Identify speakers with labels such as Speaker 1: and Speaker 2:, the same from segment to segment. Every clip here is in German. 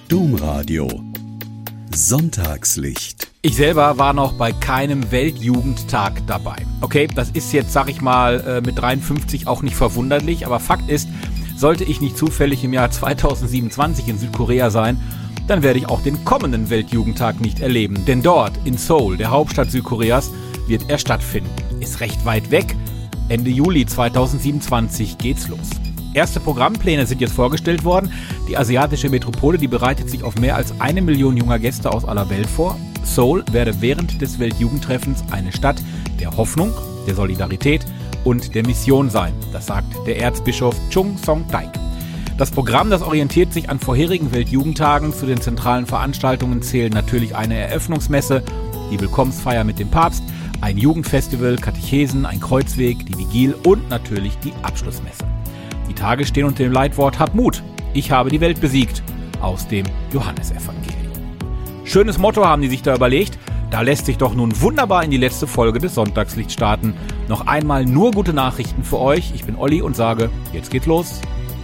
Speaker 1: Domradio Sonntagslicht.
Speaker 2: Ich selber war noch bei keinem Weltjugendtag dabei. Okay, das ist jetzt, sag ich mal, mit 53 auch nicht verwunderlich, aber Fakt ist, sollte ich nicht zufällig im Jahr 2027 in Südkorea sein, dann werde ich auch den kommenden Weltjugendtag nicht erleben. Denn dort, in Seoul, der Hauptstadt Südkoreas, wird er stattfinden. Ist recht weit weg. Ende Juli 2027 geht's los. Erste Programmpläne sind jetzt vorgestellt worden. Die asiatische Metropole, die bereitet sich auf mehr als 1 Million junger Gäste aus aller Welt vor. Seoul werde während des Weltjugendtreffens eine Stadt der Hoffnung, der Solidarität und der Mission sein. Das sagt der Erzbischof Chung Song-taek. Das Programm, das orientiert sich an vorherigen Weltjugendtagen. Zu den zentralen Veranstaltungen zählen natürlich eine Eröffnungsmesse, die Willkommensfeier mit dem Papst, ein Jugendfestival, Katechesen, ein Kreuzweg, die Vigil und natürlich die Abschlussmesse. Die Tage stehen unter dem Leitwort Hab Mut, ich habe die Welt besiegt, aus dem Johannesevangelium. Schönes Motto haben die sich da überlegt. Da lässt sich doch nun wunderbar in die letzte Folge des Sonntagslicht starten. Noch einmal nur gute Nachrichten für euch. Ich bin Olli und sage, jetzt geht's los.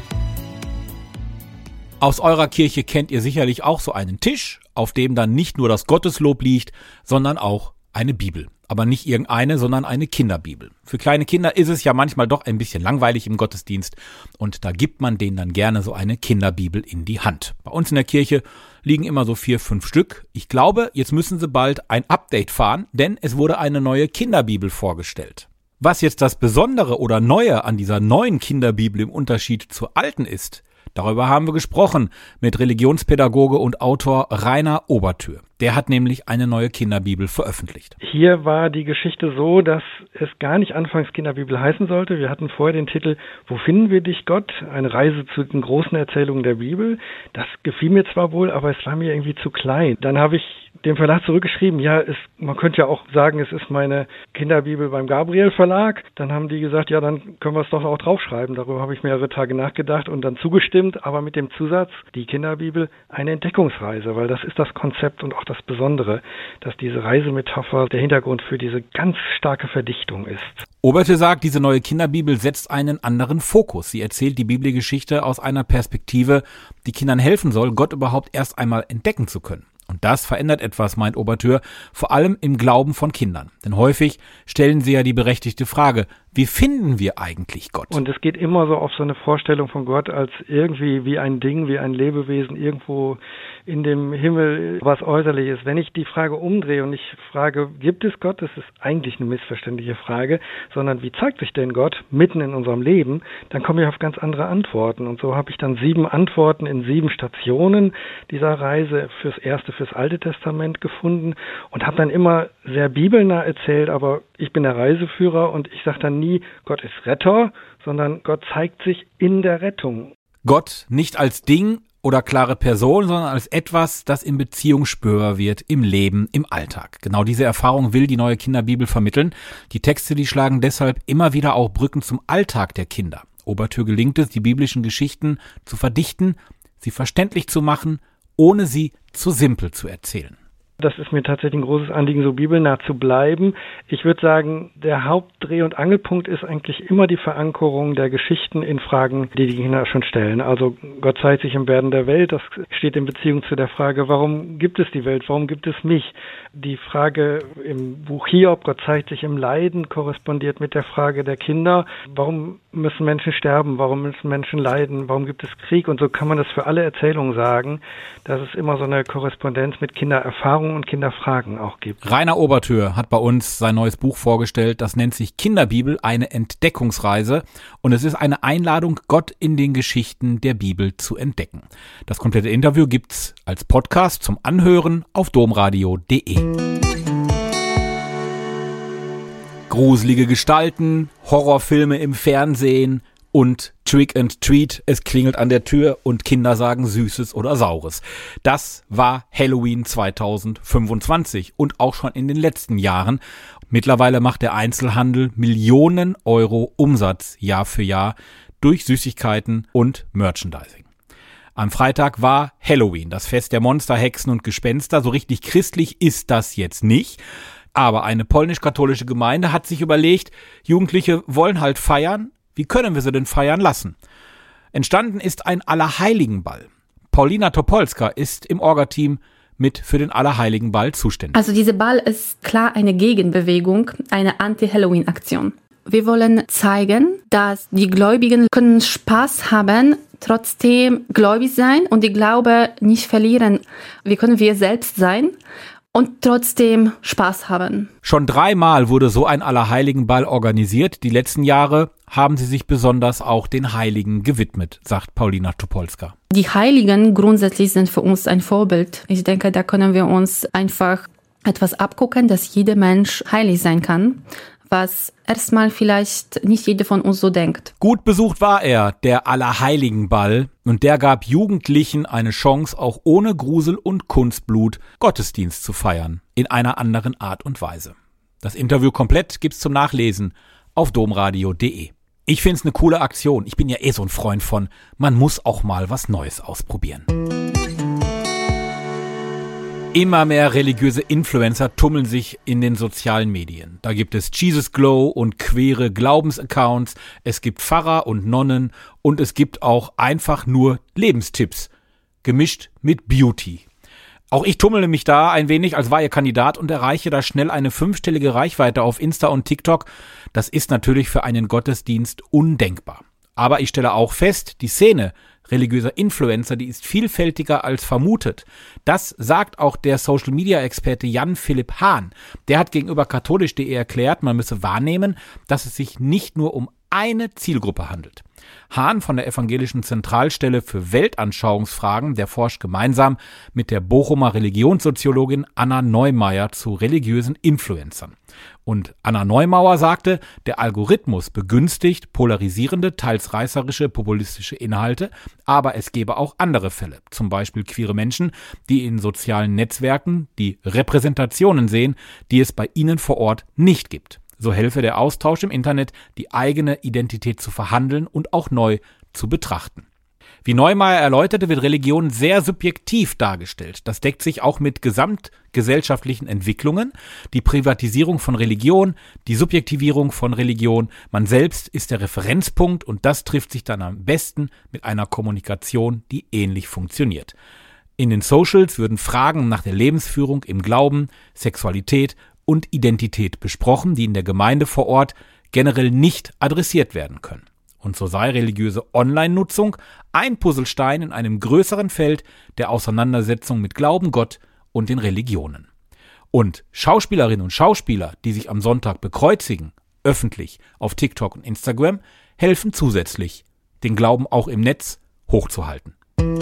Speaker 2: Aus eurer Kirche kennt ihr sicherlich auch so einen Tisch, auf dem dann nicht nur das Gotteslob liegt, sondern auch eine Bibel. Aber nicht irgendeine, sondern eine Kinderbibel. Für kleine Kinder ist es ja manchmal doch ein bisschen langweilig im Gottesdienst und da gibt man denen dann gerne so eine Kinderbibel in die Hand. Bei uns in der Kirche liegen immer so 4, 5 Stück. Ich glaube, jetzt müssen sie bald ein Update fahren, denn es wurde eine neue Kinderbibel vorgestellt. Was jetzt das Besondere oder Neue an dieser neuen Kinderbibel im Unterschied zur alten ist, darüber haben wir gesprochen mit Religionspädagoge und Autor Rainer Obertür. Der hat nämlich eine neue Kinderbibel veröffentlicht.
Speaker 3: Hier war die Geschichte so, dass es gar nicht anfangs Kinderbibel heißen sollte. Wir hatten vorher den Titel Wo finden wir dich, Gott? Eine Reise zu den großen Erzählungen der Bibel. Das gefiel mir zwar wohl, aber es war mir irgendwie zu klein. Dann habe ich dem Verlag zurückgeschrieben, ja, man könnte ja auch sagen, es ist meine Kinderbibel beim Gabriel Verlag. Dann haben die gesagt, ja, dann können wir es doch auch draufschreiben. Darüber habe ich mehrere Tage nachgedacht und dann zugestimmt, aber mit dem Zusatz, die Kinderbibel eine Entdeckungsreise, weil das ist das Konzept und auch das Besondere, dass diese Reisemetapher der Hintergrund für diese ganz starke Verdichtung ist.
Speaker 2: Obertür sagt, diese neue Kinderbibel setzt einen anderen Fokus. Sie erzählt die Bibelgeschichte aus einer Perspektive, die Kindern helfen soll, Gott überhaupt erst einmal entdecken zu können. Und das verändert etwas, meint Obertür, vor allem im Glauben von Kindern. Denn häufig stellen sie ja die berechtigte Frage, wie finden wir eigentlich Gott?
Speaker 3: Und es geht immer so auf so eine Vorstellung von Gott als irgendwie wie ein Ding, wie ein Lebewesen irgendwo in dem Himmel, was äußerlich ist. Wenn ich die Frage umdrehe und ich frage, gibt es Gott? Das ist eigentlich eine missverständliche Frage, sondern wie zeigt sich denn Gott mitten in unserem Leben? Dann komme ich auf ganz andere Antworten. Und so habe ich dann 7 Antworten in 7 Stationen dieser Reise fürs Alte Testament gefunden und habe dann immer sehr bibelnah erzählt, aber ich bin der Reiseführer und ich sage dann nie, Gott ist Retter, sondern Gott zeigt sich in der Rettung.
Speaker 2: Gott nicht als Ding oder klare Person, sondern als etwas, das in Beziehung spürbar wird, im Leben, im Alltag. Genau diese Erfahrung will die neue Kinderbibel vermitteln. Die Texte, die schlagen deshalb immer wieder auch Brücken zum Alltag der Kinder. Obertür gelingt es, die biblischen Geschichten zu verdichten, sie verständlich zu machen, ohne sie zu simpel zu erzählen.
Speaker 3: Das ist mir tatsächlich ein großes Anliegen, so bibelnah zu bleiben. Ich würde sagen, der Hauptdreh- und Angelpunkt ist eigentlich immer die Verankerung der Geschichten in Fragen, die die Kinder schon stellen. Also Gott zeigt sich im Werden der Welt, das steht in Beziehung zu der Frage, warum gibt es die Welt, warum gibt es mich? Die Frage im Buch Hiob, Gott zeigt sich im Leiden, korrespondiert mit der Frage der Kinder, warum müssen Menschen sterben, warum müssen Menschen leiden, warum gibt es Krieg? Und so kann man das für alle Erzählungen sagen, dass es immer so eine Korrespondenz mit Kindererfahrung und Kinderfragen auch gibt.
Speaker 2: Rainer Obertür hat bei uns sein neues Buch vorgestellt, das nennt sich Kinderbibel, eine Entdeckungsreise und es ist eine Einladung, Gott in den Geschichten der Bibel zu entdecken. Das komplette Interview gibt's als Podcast zum Anhören auf domradio.de. Gruselige Gestalten, Horrorfilme im Fernsehen und Trick and Treat, es klingelt an der Tür und Kinder sagen Süßes oder Saures. Das war Halloween 2025 und auch schon in den letzten Jahren. Mittlerweile macht der Einzelhandel Millionen Euro Umsatz Jahr für Jahr durch Süßigkeiten und Merchandising. Am Freitag war Halloween, das Fest der Monster, Hexen und Gespenster. So richtig christlich ist das jetzt nicht. Aber eine polnisch-katholische Gemeinde hat sich überlegt, Jugendliche wollen halt feiern. Wie können wir sie denn feiern lassen? Entstanden ist ein Allerheiligenball. Paulina Topolska ist im Orga-Team mit für den Allerheiligenball zuständig.
Speaker 1: Also dieser Ball ist klar eine Gegenbewegung, eine Anti-Halloween-Aktion. Wir wollen zeigen, dass die Gläubigen können Spaß haben, trotzdem gläubig sein und die Glaube nicht verlieren. Wir können wir selbst sein und trotzdem Spaß haben.
Speaker 2: Schon 3-mal wurde so ein Allerheiligenball organisiert. Die letzten Jahre haben sie sich besonders auch den Heiligen gewidmet, sagt Paulina Topolska.
Speaker 1: Die Heiligen grundsätzlich sind für uns ein Vorbild. Ich denke, da können wir uns einfach etwas abgucken, dass jeder Mensch heilig sein kann, was erstmal vielleicht nicht jeder von uns so denkt.
Speaker 2: Gut besucht war er, der Allerheiligenball, und der gab Jugendlichen eine Chance, auch ohne Grusel und Kunstblut Gottesdienst zu feiern, in einer anderen Art und Weise. Das Interview komplett gibt's zum Nachlesen auf domradio.de. Ich find's eine coole Aktion. Ich bin ja so ein Freund von, man muss auch mal was Neues ausprobieren. Immer mehr religiöse Influencer tummeln sich in den sozialen Medien. Da gibt es Jesus Glow und queere Glaubensaccounts, es gibt Pfarrer und Nonnen und es gibt auch einfach nur Lebenstipps, gemischt mit Beauty. Auch ich tummele mich da ein wenig als Weihekandidat und erreiche da schnell eine 5-stellige Reichweite auf Insta und TikTok. Das ist natürlich für einen Gottesdienst undenkbar. Aber ich stelle auch fest, die Szene religiöser Influencer, die ist vielfältiger als vermutet. Das sagt auch der Social-Media-Experte Jan-Philipp Hahn. Der hat gegenüber katholisch.de erklärt, man müsse wahrnehmen, dass es sich nicht nur um eine Zielgruppe handelt. Hahn von der Evangelischen Zentralstelle für Weltanschauungsfragen, der forscht gemeinsam mit der Bochumer Religionssoziologin Anna Neumeier zu religiösen Influencern. Und Anna Neumauer sagte, der Algorithmus begünstigt polarisierende, teils reißerische, populistische Inhalte, aber es gebe auch andere Fälle, zum Beispiel queere Menschen, die in sozialen Netzwerken die Repräsentationen sehen, die es bei ihnen vor Ort nicht gibt. So helfe der Austausch im Internet, die eigene Identität zu verhandeln und auch neu zu betrachten. Wie Neumeier erläuterte, wird Religion sehr subjektiv dargestellt. Das deckt sich auch mit gesamtgesellschaftlichen Entwicklungen, die Privatisierung von Religion, die Subjektivierung von Religion. Man selbst ist der Referenzpunkt und das trifft sich dann am besten mit einer Kommunikation, die ähnlich funktioniert. In den Socials würden Fragen nach der Lebensführung im Glauben, Sexualität und Identität besprochen, die in der Gemeinde vor Ort generell nicht adressiert werden können. Und so sei religiöse Online-Nutzung ein Puzzlestein in einem größeren Feld der Auseinandersetzung mit Glauben, Gott und den Religionen. Und Schauspielerinnen und Schauspieler, die sich am Sonntag bekreuzigen, öffentlich auf TikTok und Instagram, helfen zusätzlich, den Glauben auch im Netz hochzuhalten.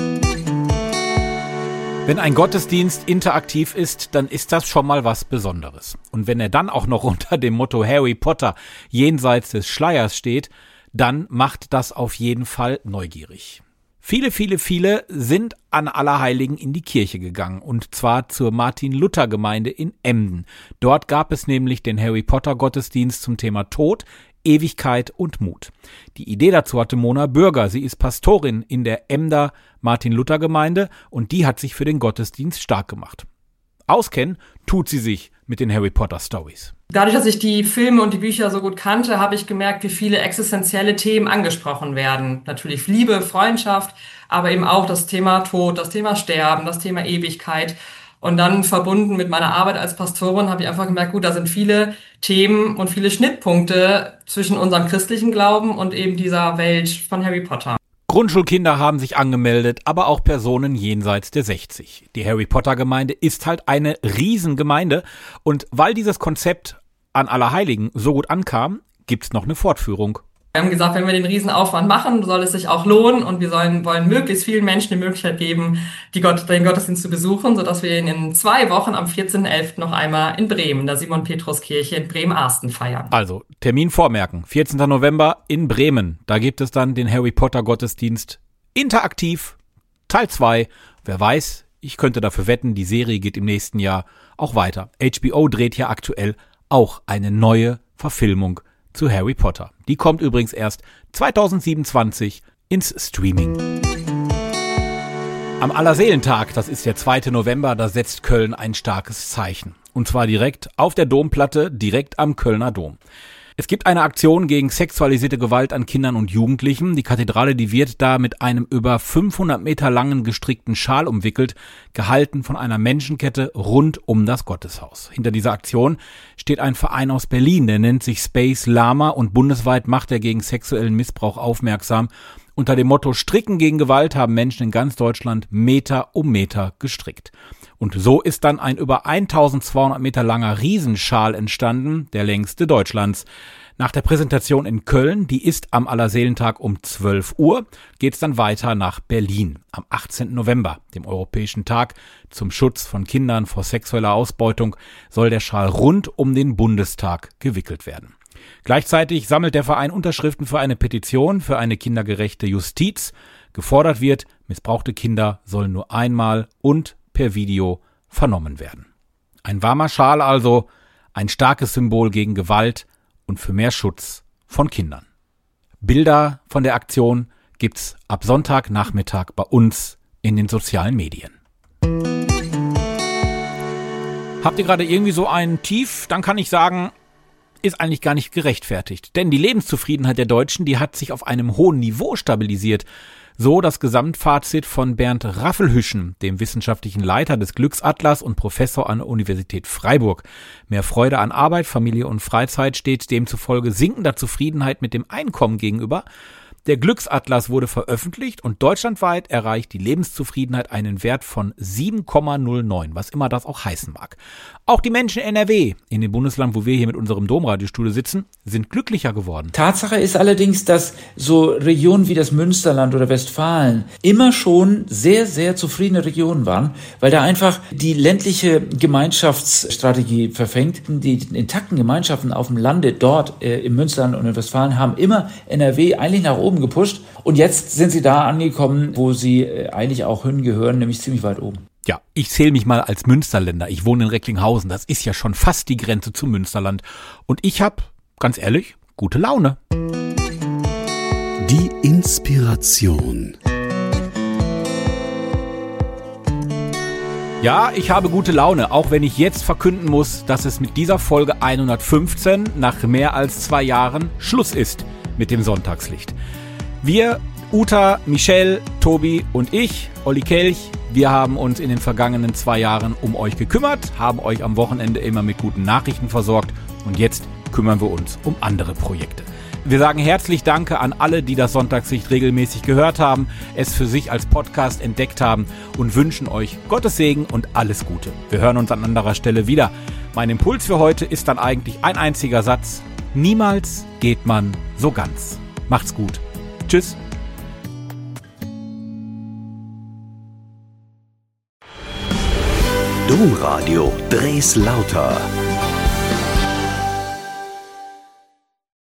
Speaker 2: Wenn ein Gottesdienst interaktiv ist, dann ist das schon mal was Besonderes. Und wenn er dann auch noch unter dem Motto Harry Potter jenseits des Schleiers steht, dann macht das auf jeden Fall neugierig. Viele sind an Allerheiligen in die Kirche gegangen, und zwar zur Martin-Luther-Gemeinde in Emden. Dort gab es nämlich den Harry Potter-Gottesdienst zum Thema Tod, Ewigkeit und Mut. Die Idee dazu hatte Mona Bürger. Sie ist Pastorin in der Emder Martin-Luther-Gemeinde und die hat sich für den Gottesdienst stark gemacht. Auskennen tut sie sich mit den Harry Potter-Stories.
Speaker 4: Dadurch, dass ich die Filme und die Bücher so gut kannte, habe ich gemerkt, wie viele existenzielle Themen angesprochen werden. Natürlich Liebe, Freundschaft, aber eben auch das Thema Tod, das Thema Sterben, das Thema Ewigkeit. Und dann verbunden mit meiner Arbeit als Pastorin habe ich einfach gemerkt, gut, da sind viele Themen und viele Schnittpunkte zwischen unserem christlichen Glauben und eben dieser Welt von Harry Potter.
Speaker 2: Grundschulkinder haben sich angemeldet, aber auch Personen jenseits der 60. Die Harry Potter Gemeinde ist halt eine Riesengemeinde und weil dieses Konzept an Allerheiligen so gut ankam, gibt's noch eine Fortführung.
Speaker 4: Wir haben gesagt, wenn wir den Riesenaufwand machen, soll es sich auch lohnen und wir wollen möglichst vielen Menschen die Möglichkeit geben, den Gottesdienst zu besuchen, sodass wir ihn in 2 Wochen am 14.11. noch einmal in Bremen, der Simon-Petrus-Kirche in Bremen-Arsten feiern.
Speaker 2: Also, Termin vormerken, 14. November in Bremen. Da gibt es dann den Harry Potter Gottesdienst interaktiv, Teil 2. Wer weiß, ich könnte dafür wetten, die Serie geht im nächsten Jahr auch weiter. HBO dreht ja aktuell auch eine neue Verfilmung zu Harry Potter. Die kommt übrigens erst 2027 ins Streaming. Am Allerseelentag, das ist der 2. November, da setzt Köln ein starkes Zeichen. Und zwar direkt auf der Domplatte, direkt am Kölner Dom. Es gibt eine Aktion gegen sexualisierte Gewalt an Kindern und Jugendlichen. Die Kathedrale, die wird da mit einem über 500 Meter langen gestrickten Schal umwickelt, gehalten von einer Menschenkette rund um das Gotteshaus. Hinter dieser Aktion steht ein Verein aus Berlin, der nennt sich Space Lama und bundesweit macht er gegen sexuellen Missbrauch aufmerksam. Unter dem Motto Stricken gegen Gewalt haben Menschen in ganz Deutschland Meter um Meter gestrickt. Und so ist dann ein über 1200 Meter langer Riesenschal entstanden, der längste Deutschlands. Nach der Präsentation in Köln, die ist am Allerseelentag um 12 Uhr, geht's dann weiter nach Berlin. Am 18. November, dem Europäischen Tag zum Schutz von Kindern vor sexueller Ausbeutung, soll der Schal rund um den Bundestag gewickelt werden. Gleichzeitig sammelt der Verein Unterschriften für eine Petition für eine kindergerechte Justiz. Gefordert wird, missbrauchte Kinder sollen nur einmal und per Video vernommen werden. Ein warmer Schal also, ein starkes Symbol gegen Gewalt und für mehr Schutz von Kindern. Bilder von der Aktion gibt's ab Sonntagnachmittag bei uns in den sozialen Medien. Habt ihr gerade irgendwie so ein Tief? Dann kann ich sagen, ist eigentlich gar nicht gerechtfertigt. Denn die Lebenszufriedenheit der Deutschen, die hat sich auf einem hohen Niveau stabilisiert. So das Gesamtfazit von Bernd Raffelhüschen, dem wissenschaftlichen Leiter des Glücksatlas und Professor an der Universität Freiburg. Mehr Freude an Arbeit, Familie und Freizeit steht demzufolge sinkender Zufriedenheit mit dem Einkommen gegenüber. Der Glücksatlas wurde veröffentlicht und deutschlandweit erreicht die Lebenszufriedenheit einen Wert von 7,09, was immer das auch heißen mag. Auch die Menschen in NRW, in dem Bundesland, wo wir hier mit unserem Domradiostudio sitzen, sind glücklicher geworden.
Speaker 5: Tatsache ist allerdings, dass so Regionen wie das Münsterland oder Westfalen immer schon sehr, sehr zufriedene Regionen waren, weil da einfach die ländliche Gemeinschaftsstrategie verfängt. Die intakten Gemeinschaften auf dem Lande dort im Münsterland und in Westfalen haben immer NRW eigentlich nach oben gepusht. Und jetzt sind sie da angekommen, wo sie eigentlich auch hingehören, nämlich ziemlich weit oben.
Speaker 2: Ja, ich zähle mich mal als Münsterländer. Ich wohne in Recklinghausen. Das ist ja schon fast die Grenze zum Münsterland. Und ich habe, ganz ehrlich, gute Laune.
Speaker 6: Die Inspiration.
Speaker 2: Ja, ich habe gute Laune, auch wenn ich jetzt verkünden muss, dass es mit dieser Folge 115 nach mehr als 2 Jahren Schluss ist mit dem Sonntagslicht. Wir, Uta, Michelle, Tobi und ich, Olli Kelch, wir haben uns in den vergangenen 2 Jahren um euch gekümmert, haben euch am Wochenende immer mit guten Nachrichten versorgt und jetzt kümmern wir uns um andere Projekte. Wir sagen herzlich Danke an alle, die das Sonntagslicht regelmäßig gehört haben, es für sich als Podcast entdeckt haben und wünschen euch Gottes Segen und alles Gute. Wir hören uns an anderer Stelle wieder. Mein Impuls für heute ist dann eigentlich ein einziger Satz. Niemals geht man so ganz. Macht's gut. Tschüss.
Speaker 6: Domradio Dres Lauter.